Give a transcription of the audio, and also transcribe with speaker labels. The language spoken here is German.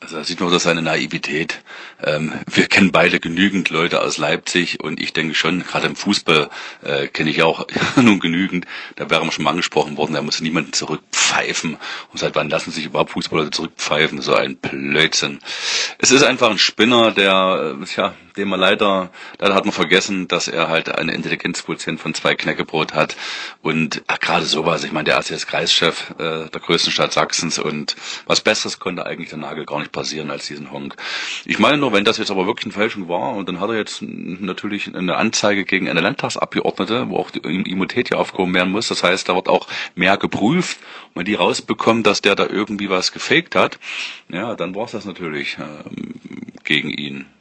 Speaker 1: Also da sieht man doch seine Naivität. Wir kennen beide genügend Leute aus Leipzig und ich denke schon, gerade im Fußball kenne ich auch nun genügend. Da wäre man schon mal angesprochen worden, da muss niemanden zurückpfeifen. Und seit wann lassen sich überhaupt Fußballer zurückpfeifen? So ein Blödsinn. Es ist einfach ein Spinner, den man leider hat man vergessen, dass er halt einen Intelligenzquotient von 2 Knäckebrot hat. Und gerade sowas, ich meine, der ist jetzt Kreischef der größten Stadt Sachsens und was Besseres konnte eigentlich der Nagel gar nicht passieren als diesen Honk. Ich meine nur, wenn das jetzt aber wirklich eine Fälschung war und dann hat er jetzt natürlich eine Anzeige gegen eine Landtagsabgeordnete, wo auch die Immunität hier aufgehoben werden muss. Das heißt, da wird auch mehr geprüft. Und wenn die rausbekommen, dass der da irgendwie was gefaked hat, ja, dann war es das natürlich gegen ihn.